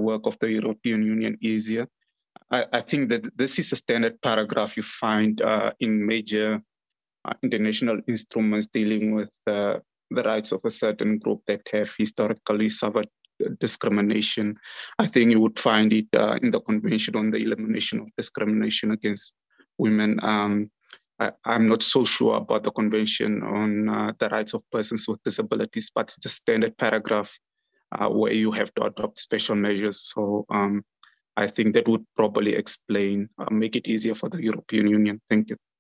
work of the European Union easier. I think that this is a standard paragraph you find in major international instruments dealing with the rights of a certain group that have historically suffered discrimination. I think you would find it in the Convention on the Elimination of Discrimination Against Women. I'm not so sure about the Convention on the Rights of Persons with Disabilities, but it's a standard paragraph where you have to adopt special measures. So I think that would probably explain, make it easier for the European Union. Thank you.